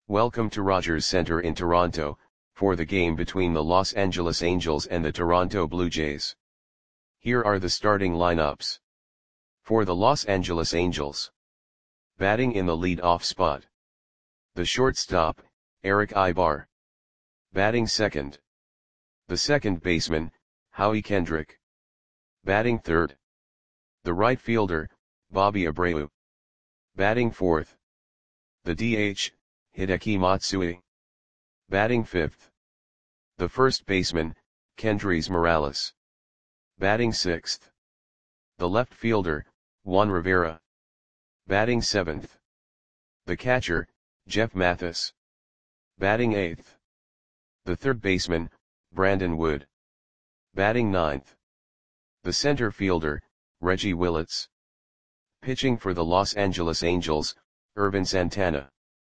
Welcome to Rogers Centre in Toronto, for the game between the Los Angeles Angels and the Toronto Blue Jays. Here are the starting lineups. For the Los Angeles Angels. Batting in the lead-off spot. The shortstop, Erick Aybar. Batting second. The second baseman, Howie Kendrick. Batting third. The right fielder, Bobby Abreu. Batting fourth. The DH, Hideki Matsui. Batting fifth. The first baseman, Kendrys Morales. Batting sixth. The left fielder, Juan Rivera. Batting seventh. The catcher, Jeff Mathis. Batting eighth. The third baseman, Brandon Wood. Batting ninth. The center fielder, Reggie Willits. Pitching for the Los Angeles Angels, Ervin Santana.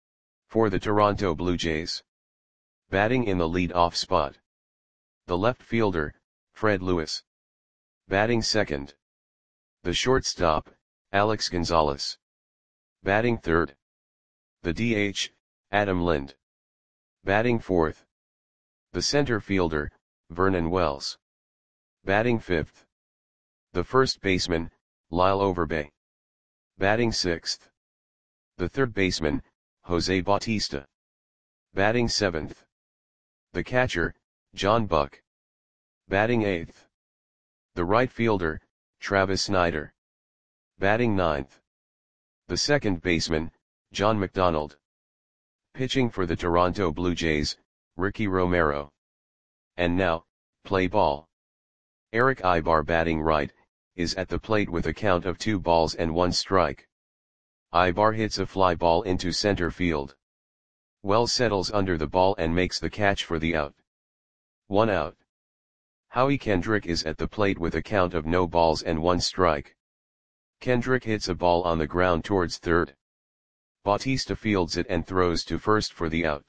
For the Toronto Blue Jays. Batting in the lead-off spot. The left fielder, Fred Lewis. Batting second. The shortstop, Alex Gonzalez. Batting third. The DH, Adam Lind. Batting fourth. The center fielder, Vernon Wells. Batting fifth. The first baseman, Lyle Overbay. Batting sixth. The third baseman, Jose Bautista. Batting seventh. The catcher, John Buck. Batting eighth. The right fielder, Travis Snider. Batting ninth. The second baseman, John McDonald. Pitching for the Toronto Blue Jays, Ricky Romero. And now, play ball. Erick Aybar batting right, is at the plate with a count of 2 balls and 1 strike. Aybar hits a fly ball into center field. Wells settles under the ball and makes the catch for the out. 1 out. Howie Kendrick is at the plate with a count of no balls and 1 strike. Kendrick hits a ball on the ground towards third. Bautista fields it and throws to first for the out.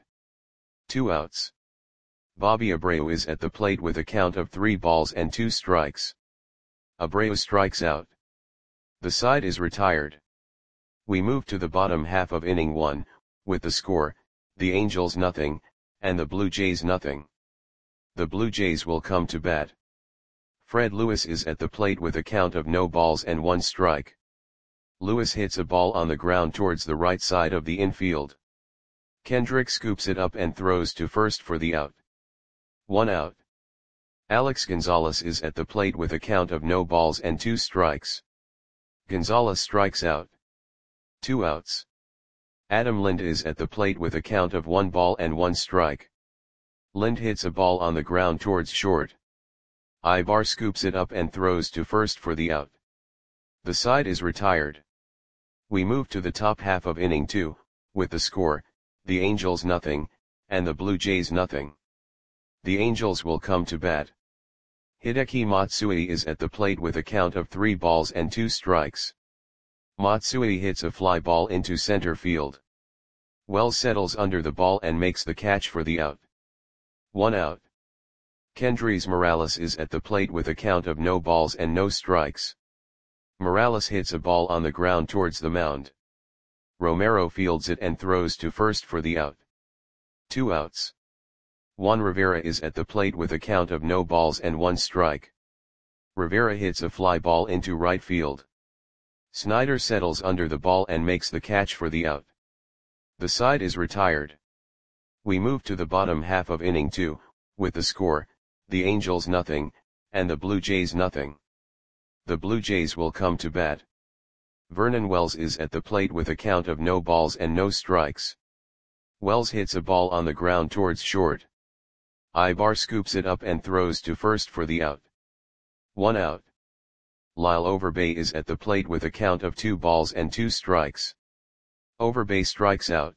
2 outs. Bobby Abreu is at the plate with a count of 3 balls and 2 strikes. Abreu strikes out. The side is retired. We move to the bottom half of inning 1, with the score, the Angels 0, and the Blue Jays 0. The Blue Jays will come to bat. Fred Lewis is at the plate with a count of no balls and 1 strike. Lewis hits a ball on the ground towards the right side of the infield. Kendrick scoops it up and throws to first for the out. 1 out. Alex Gonzalez is at the plate with a count of no balls and 2 strikes. Gonzalez strikes out. 2 outs. Adam Lind is at the plate with a count of 1 ball and 1 strike. Lind hits a ball on the ground towards short. Aybar scoops it up and throws to first for the out. The side is retired. We move to the top half of inning 2, with the score, the Angels 0, and the Blue Jays 0. The Angels will come to bat. Hideki Matsui is at the plate with a count of 3 balls and 2 strikes. Matsui hits a fly ball into center field. Wells settles under the ball and makes the catch for the out. 1 out. Kendrys Morales is at the plate with a count of no balls and no strikes. Morales hits a ball on the ground towards the mound. Romero fields it and throws to first for the out. 2 outs. Juan Rivera is at the plate with a count of no balls and 1 strike. Rivera hits a fly ball into right field. Snider settles under the ball and makes the catch for the out. The side is retired. We move to the bottom half of inning 2, with the score, the Angels 0, and the Blue Jays 0. The Blue Jays will come to bat. Vernon Wells is at the plate with a count of no balls and no strikes. Wells hits a ball on the ground towards short. Aybar scoops it up and throws to first for the out. 1 out. Lyle Overbay is at the plate with a count of 2 balls and 2 strikes. Overbay strikes out.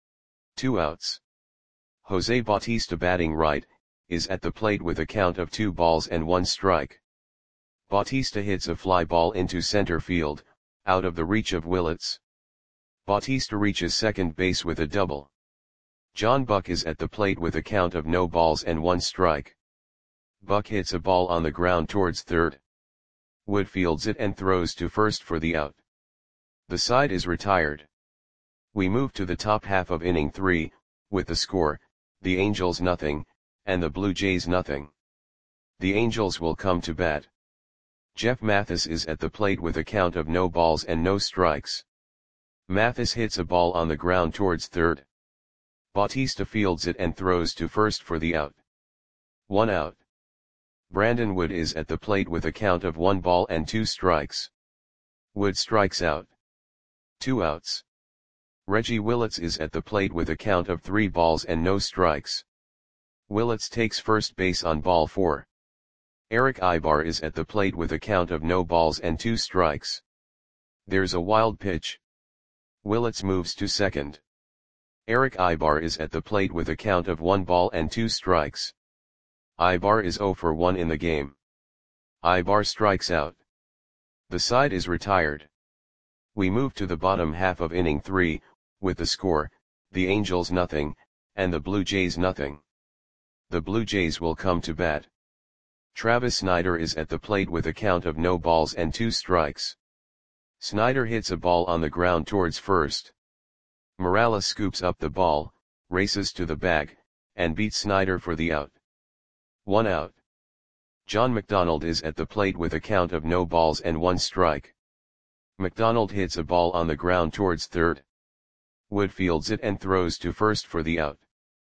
2 outs. Jose Bautista batting right, is at the plate with a count of 2 balls and 1 strike. Bautista hits a fly ball into center field, out of the reach of Willits. Bautista reaches second base with a double. John Buck is at the plate with a count of no balls and 1 strike. Buck hits a ball on the ground towards third. Wood fields it and throws to first for the out. The side is retired. We move to the top half of inning 3, with the score, the Angels nothing, and the Blue Jays nothing. The Angels will come to bat. Jeff Mathis is at the plate with a count of no balls and no strikes. Mathis hits a ball on the ground towards third. Bautista fields it and throws to first for the out. 1 out. Brandon Wood is at the plate with a count of 1 ball and 2 strikes. Wood strikes out. 2 outs. Reggie Willits is at the plate with a count of 3 balls and no strikes. Willits takes first base on ball 4. Eric Ibar is at the plate with a count of no balls and 2 strikes. There's a wild pitch. Willits moves to second. Eric Ibar is at the plate with a count of 1 ball and 2 strikes. Ibar is 0 for 1 in the game. Ibar strikes out. The side is retired. We move to the bottom half of inning 3, with the score, the Angels nothing, and the Blue Jays nothing. The Blue Jays will come to bat. Travis Snider is at the plate with a count of no balls and 2 strikes. Snider hits a ball on the ground towards first. Morales scoops up the ball, races to the bag, and beats Snider for the out. 1 out. John McDonald is at the plate with a count of no balls and 1 strike. McDonald hits a ball on the ground towards third. Wood fields it and throws to first for the out.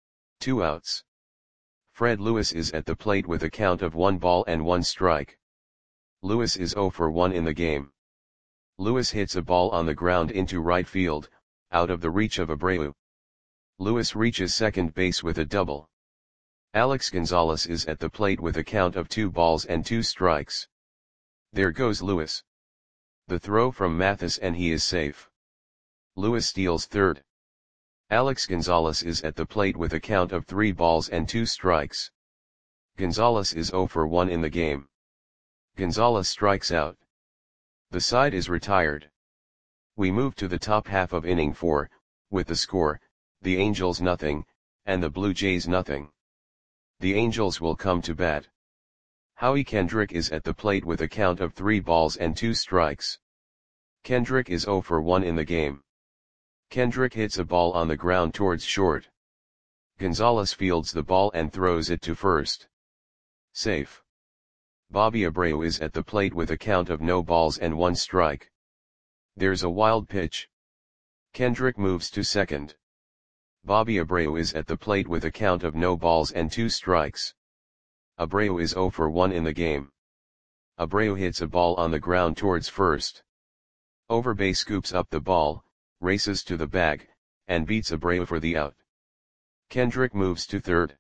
2 outs. Fred Lewis is at the plate with a count of 1 ball and 1 strike. Lewis is 0 for 1 in the game. Lewis hits a ball on the ground into right field, out of the reach of Abreu. Lewis reaches second base with a double. Alex Gonzalez is at the plate with a count of 2 balls and 2 strikes. There goes Lewis. The throw from Mathis and he is safe. Lewis steals third. Alex Gonzalez is at the plate with a count of 3 balls and 2 strikes. Gonzalez is 0 for 1 in the game. Gonzalez strikes out. The side is retired. We move to the top half of inning 4, with the score, the Angels nothing, and the Blue Jays nothing. The Angels will come to bat. Howie Kendrick is at the plate with a count of 3 balls and 2 strikes. Kendrick is 0 for 1 in the game. Kendrick hits a ball on the ground towards short. Gonzalez fields the ball and throws it to first. Safe. Bobby Abreu is at the plate with a count of no balls and 1 strike. There's a wild pitch. Kendrick moves to second. Bobby Abreu is at the plate with a count of no balls and 2 strikes. Abreu is 0 for 1 in the game. Abreu hits a ball on the ground towards first. Overbay scoops up the ball, races to the bag, and beats Abreu for the out. Kendrick moves to third.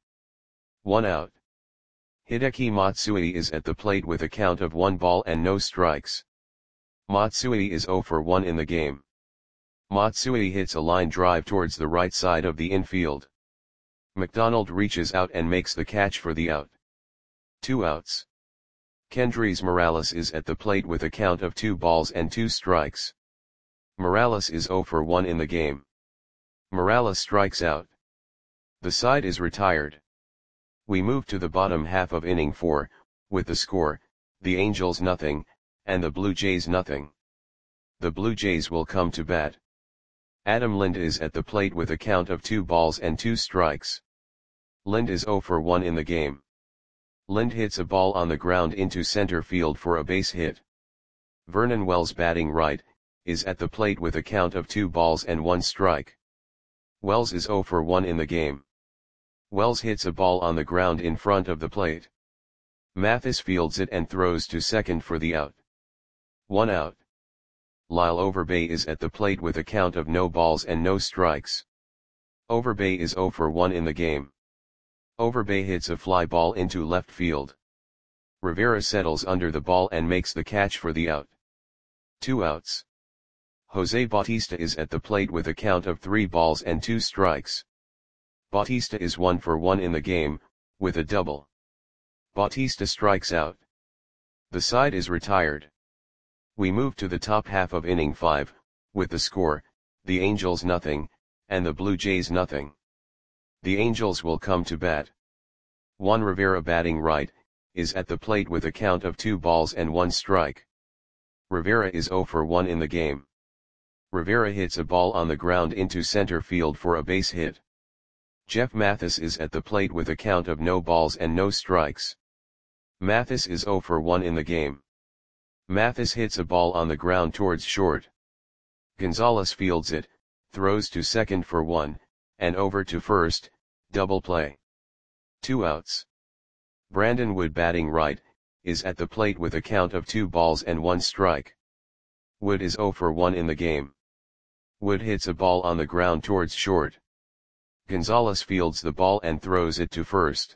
1 out. Hideki Matsui is at the plate with a count of 1 ball and no strikes. Matsui is 0 for 1 in the game. Matsui hits a line drive towards the right side of the infield. McDonald reaches out and makes the catch for the out. 2 outs. Kendrys Morales is at the plate with a count of 2 balls and 2 strikes. Morales is 0 for 1 in the game. Morales strikes out. The side is retired. We move to the bottom half of inning 4, with the score, the Angels nothing, and the Blue Jays nothing. The Blue Jays will come to bat. Adam Lind is at the plate with a count of 2 balls and 2 strikes. Lind is 0 for 1 in the game. Lind hits a ball on the ground into center field for a base hit. Vernon Wells, batting right, is at the plate with a count of 2 balls and 1 strike. Wells is 0 for 1 in the game. Wells hits a ball on the ground in front of the plate. Mathis fields it and throws to second for the out. 1 out. Lyle Overbay is at the plate with a count of no balls and no strikes. Overbay is 0 for 1 in the game. Overbay hits a fly ball into left field. Rivera settles under the ball and makes the catch for the out. 2 outs. Jose Bautista is at the plate with a count of 3 balls and 2 strikes. Bautista is 1 for 1 in the game, with a double. Bautista strikes out. The side is retired. We move to the top half of inning 5, with the score, the Angels nothing, and the Blue Jays nothing. The Angels will come to bat. Juan Rivera, batting right, is at the plate with a count of 2 balls and 1 strike. Rivera is 0 for 1 in the game. Rivera hits a ball on the ground into center field for a base hit. Jeff Mathis is at the plate with a count of no balls and no strikes. Mathis is 0 for 1 in the game. Mathis hits a ball on the ground towards short. Gonzalez fields it, throws to second for 1, and over to first, double play. 2 outs. Brandon Wood batting right, is at the plate with a count of 2 balls and 1 strike. Wood is 0 for 1 in the game. Wood hits a ball on the ground towards short. Gonzalez fields the ball and throws it to first.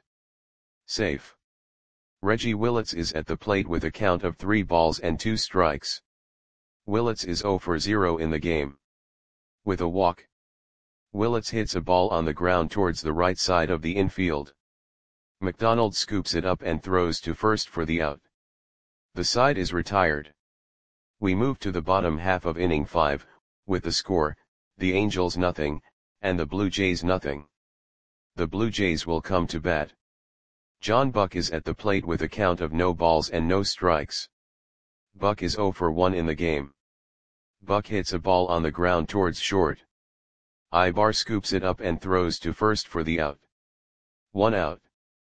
Safe. Reggie Willits is at the plate with a count of 3 balls and 2 strikes. Willits is 0 for 0 in the game. With a walk. Willits hits a ball on the ground towards the right side of the infield. McDonald scoops it up and throws to first for the out. The side is retired. We move to the bottom half of inning 5, with the score, the Angels nothing, and the Blue Jays nothing. The Blue Jays will come to bat. John Buck is at the plate with a count of no balls and no strikes. Buck is 0 for 1 in the game. Buck hits a ball on the ground towards short. Ibar scoops it up and throws to first for the out. 1 out.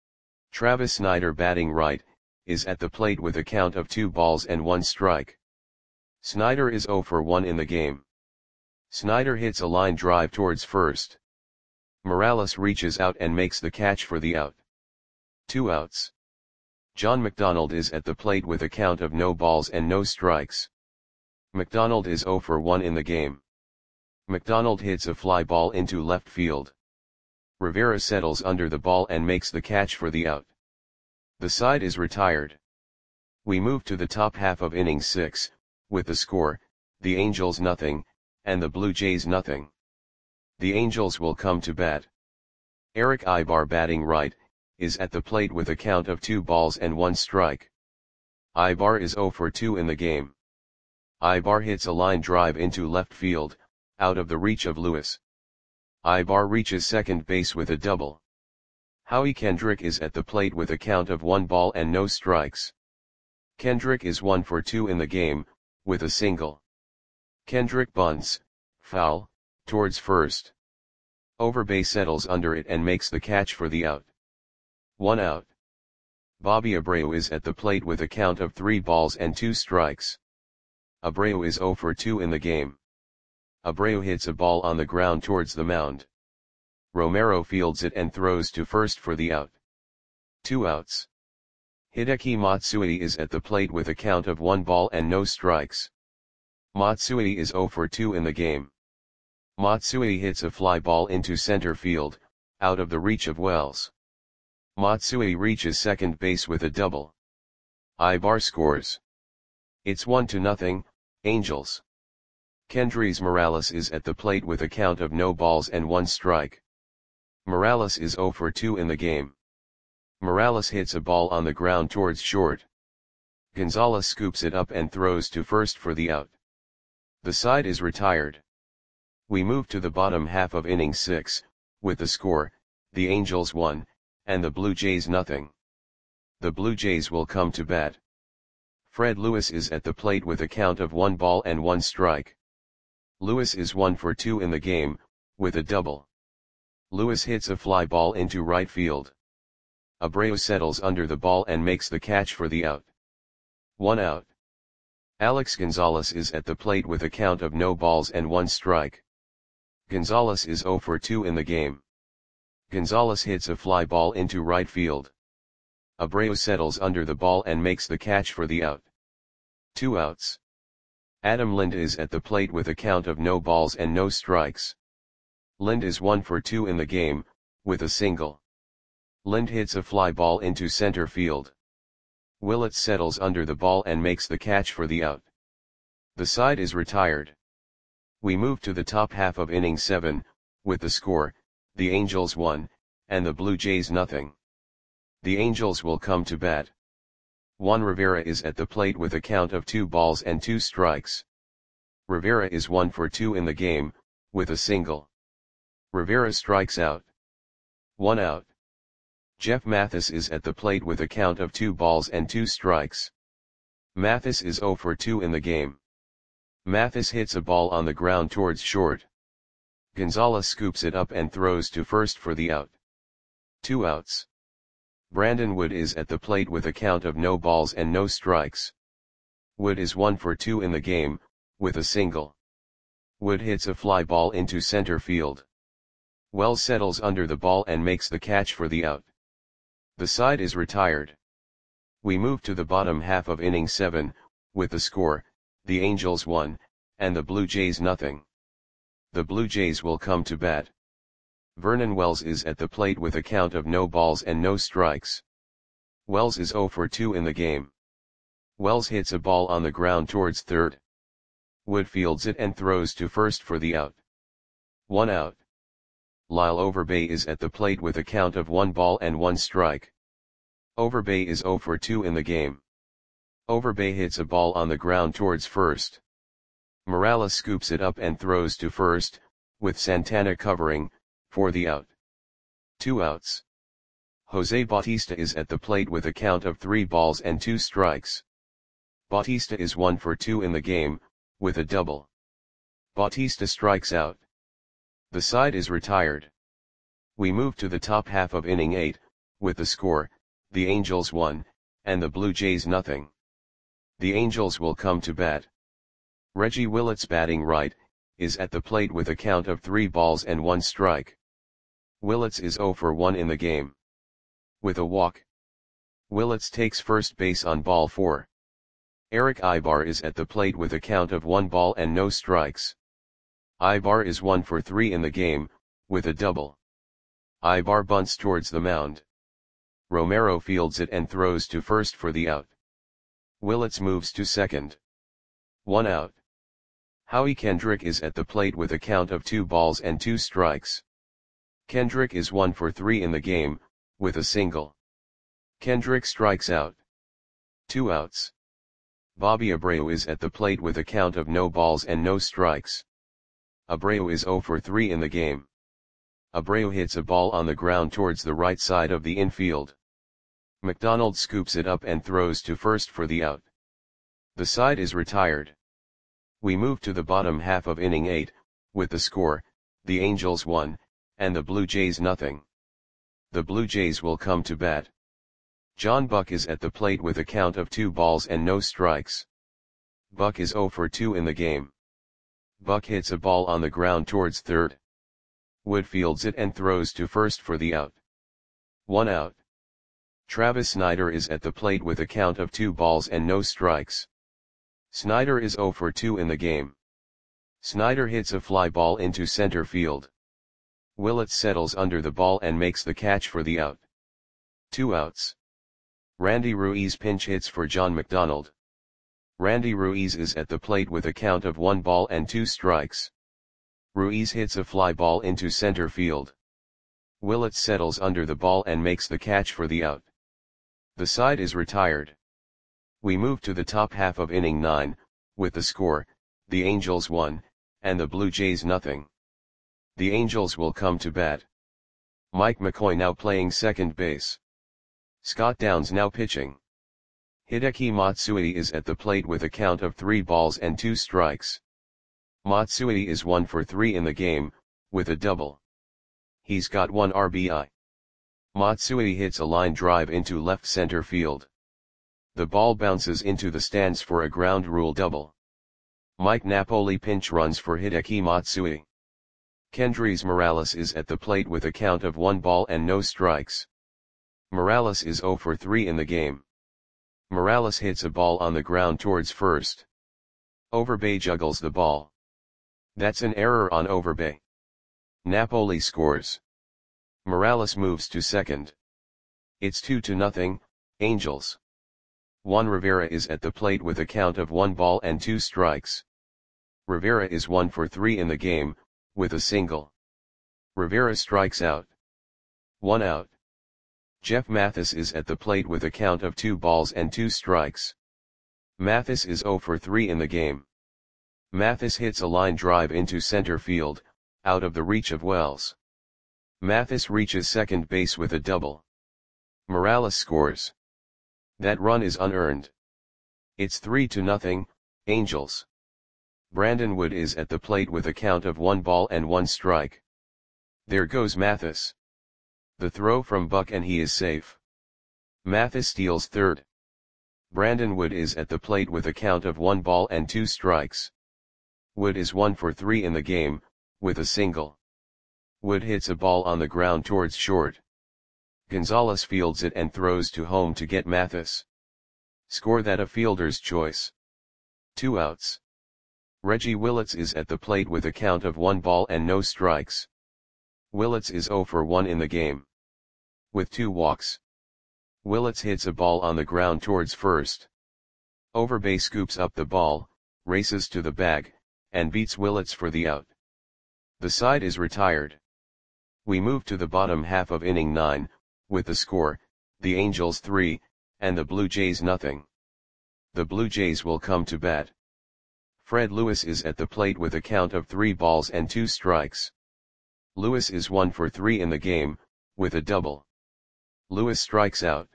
Travis Snider batting right, is at the plate with a count of 2 balls and 1 strike. Snider is 0 for 1 in the game. Snider hits a line drive towards first. Morales reaches out and makes the catch for the out. 2 outs. John McDonald is at the plate with a count of no balls and no strikes. McDonald is 0 for 1 in the game. McDonald hits a fly ball into left field. Rivera settles under the ball and makes the catch for the out. The side is retired. We move to the top half of inning 6, with the score, the Angels nothing, and the Blue Jays nothing. The Angels will come to bat. Eric Ibar batting right, is at the plate with a count of 2 balls and 1 strike. Ibar is 0 for 2 in the game. Ibar hits a line drive into left field, out of the reach of Lewis. Ibar reaches second base with a double. Howie Kendrick is at the plate with a count of 1 ball and no strikes. Kendrick is 1 for 2 in the game, with a single. Kendrick bunts, foul, towards first. Overbay settles under it and makes the catch for the out. 1 out. Bobby Abreu is at the plate with a count of 3 balls and 2 strikes. Abreu is 0 for 2 in the game. Abreu hits a ball on the ground towards the mound. Romero fields it and throws to first for the out. 2 outs. Hideki Matsui is at the plate with a count of 1 ball and no strikes. Matsui is 0 for 2 in the game. Matsui hits a fly ball into center field, out of the reach of Wells. Matsui reaches second base with a double. Ibar scores. It's 1-0, Angels. Kendrys Morales is at the plate with a count of no balls and 1 strike. Morales is 0 for 2 in the game. Morales hits a ball on the ground towards short. Gonzalez scoops it up and throws to first for the out. The side is retired. We move to the bottom half of inning 6, with the score, the Angels 1, and the Blue Jays nothing. The Blue Jays will come to bat. Fred Lewis is at the plate with a count of 1 ball and 1 strike. Lewis is 1 for 2 in the game, with a double. Lewis hits a fly ball into right field. Abreu settles under the ball and makes the catch for the out. 1 out. Alex Gonzalez is at the plate with a count of no balls and 1 strike. Gonzalez is 0 for 2 in the game. Gonzalez hits a fly ball into right field. Abreu settles under the ball and makes the catch for the out. 2 outs. Adam Lind is at the plate with a count of no balls and no strikes. Lind is 1 for 2 in the game, with a single. Lind hits a fly ball into center field. Willits settles under the ball and makes the catch for the out. The side is retired. We move to the top half of inning 7, with the score, the Angels 1, and the Blue Jays nothing. The Angels will come to bat. Juan Rivera is at the plate with a count of 2 balls and 2 strikes. Rivera is 1 for 2 in the game, with a single. Rivera strikes out. 1 out. Jeff Mathis is at the plate with a count of 2 balls and 2 strikes. Mathis is 0 for 2 in the game. Mathis hits a ball on the ground towards short. Gonzalez scoops it up and throws to first for the out. 2 outs. Brandon Wood is at the plate with a count of no balls and no strikes. Wood is 1 for 2 in the game, with a single. Wood hits a fly ball into center field. Wells settles under the ball and makes the catch for the out. The side is retired. We move to the bottom half of inning 7, with the score, the Angels 1, and the Blue Jays nothing. The Blue Jays will come to bat. Vernon Wells is at the plate with a count of no balls and no strikes. Wells is 0 for 2 in the game. Wells hits a ball on the ground towards third. Wood fields it and throws to first for the out. 1 out. Lyle Overbay is at the plate with a count of 1 ball and 1 strike. Overbay is 0 for 2 in the game. Overbay hits a ball on the ground towards first. Morales scoops it up and throws to first, with Santana covering, for the out. 2 outs. Jose Bautista is at the plate with a count of 3 balls and 2 strikes. Bautista is 1 for 2 in the game, with a double. Bautista strikes out. The side is retired. We move to the top half of inning 8, with the score, the Angels 1, and the Blue Jays nothing. The Angels will come to bat. Reggie Willits, batting right, is at the plate with a count of 3 balls and 1 strike. Willits is 0 for 1 in the game. With a walk. Willits takes first base on ball 4. Eric Ibar is at the plate with a count of 1 ball and no strikes. Ibar is 1 for 3 in the game, with a double. Ibar bunts towards the mound. Romero fields it and throws to first for the out. Willits moves to second. 1 out. Howie Kendrick is at the plate with a count of 2 balls and 2 strikes. Kendrick is 1 for 3 in the game, with a single. Kendrick strikes out. 2 outs. Bobby Abreu is at the plate with a count of no balls and no strikes. Abreu is 0 for 3 in the game. Abreu hits a ball on the ground towards the right side of the infield. McDonald scoops it up and throws to first for the out. The side is retired. We move to the bottom half of inning 8, with the score, the Angels 1, and the Blue Jays nothing. The Blue Jays will come to bat. John Buck is at the plate with a count of 2 balls and no strikes. Buck is 0 for 2 in the game. Buck hits a ball on the ground towards third. Wood fields it and throws to first for the out. 1 out. Travis Snyder is at the plate with a count of 2 balls and no strikes. Snyder is 0 for 2 in the game. Snyder hits a fly ball into center field. Willits settles under the ball and makes the catch for the out. 2 outs. Randy Ruiz pinch hits for John McDonald. Randy Ruiz is at the plate with a count of 1 ball and 2 strikes. Ruiz hits a fly ball into center field. Willits settles under the ball and makes the catch for the out. The side is retired. We move to the top half of inning 9, with the score, the Angels 1, and the Blue Jays nothing. The Angels will come to bat. Mike McCoy now playing second base. Scott Downs now pitching. Hideki Matsui is at the plate with a count of 3 balls and 2 strikes. Matsui is 1 for 3 in the game, with a double. He's got 1 RBI. Matsui hits a line drive into left center field. The ball bounces into the stands for a ground rule double. Mike Napoli pinch runs for Hideki Matsui. Kendrys Morales is at the plate with a count of 1 ball and no strikes. Morales is 0 for 3 in the game. Morales hits a ball on the ground towards first. Overbay juggles the ball. That's an error on Overbay. Napoli scores. Morales moves to second. It's 2-0, Angels. Juan Rivera is at the plate with a count of 1 ball and 2 strikes. Rivera is 1 for 3 in the game, with a single. Rivera strikes out. 1 out. Jeff Mathis is at the plate with a count of 2 balls and 2 strikes. Mathis is 0 for 3 in the game. Mathis hits a line drive into center field, out of the reach of Wells. Mathis reaches second base with a double. Morales scores. That run is unearned. It's 3-0, Angels. Brandon Wood is at the plate with a count of 1 ball and 1 strike. There goes Mathis. The throw from Buck and he is safe. Mathis steals third. Brandon Wood is at the plate with a count of 1 ball and 2 strikes. Wood is 1 for 3 in the game, with a single. Wood hits a ball on the ground towards short. Gonzalez fields it and throws to home to get Mathis. Score that a fielder's choice. 2 outs. Reggie Willits is at the plate with a count of 1 ball and no strikes. Willits is 0 for 1 in the game. With 2 walks. Willits hits a ball on the ground towards first. Overbay scoops up the ball, races to the bag, and beats Willits for the out. The side is retired. We move to the bottom half of inning 9, with the score, the Angels 3, and the Blue Jays nothing. The Blue Jays will come to bat. Fred Lewis is at the plate with a count of 3 balls and 2 strikes. Lewis is 1 for 3 in the game, with a double. Lewis strikes out.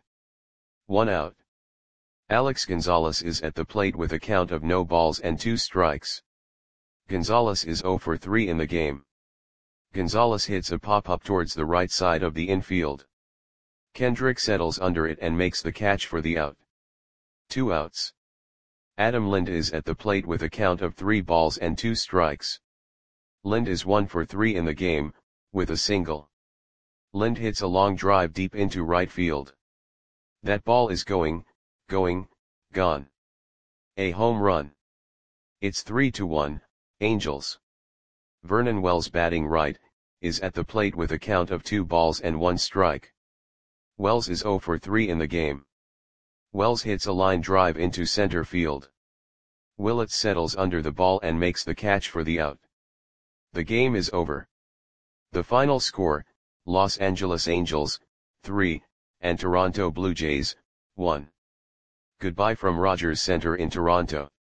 1 out. Alex Gonzalez is at the plate with a count of no balls and 2 strikes. Gonzalez is 0 for 3 in the game. Gonzalez hits a pop-up towards the right side of the infield. Kendrick settles under it and makes the catch for the out. 2 outs. Adam Lind is at the plate with a count of 3 balls and 2 strikes. Lind is 1 for 3 in the game, with a single. Lind hits a long drive deep into right field. That ball is going, gone. A home run. It's 3-1, Angels. Vernon Wells, batting right, is at the plate with a count of 2 balls and 1 strike. Wells is 0 for 3 in the game. Wells hits a line drive into center field. Willits settles under the ball and makes the catch for the out. The game is over. The final score, Los Angeles Angels, 3, and Toronto Blue Jays, 1. Goodbye from Rogers Center in Toronto.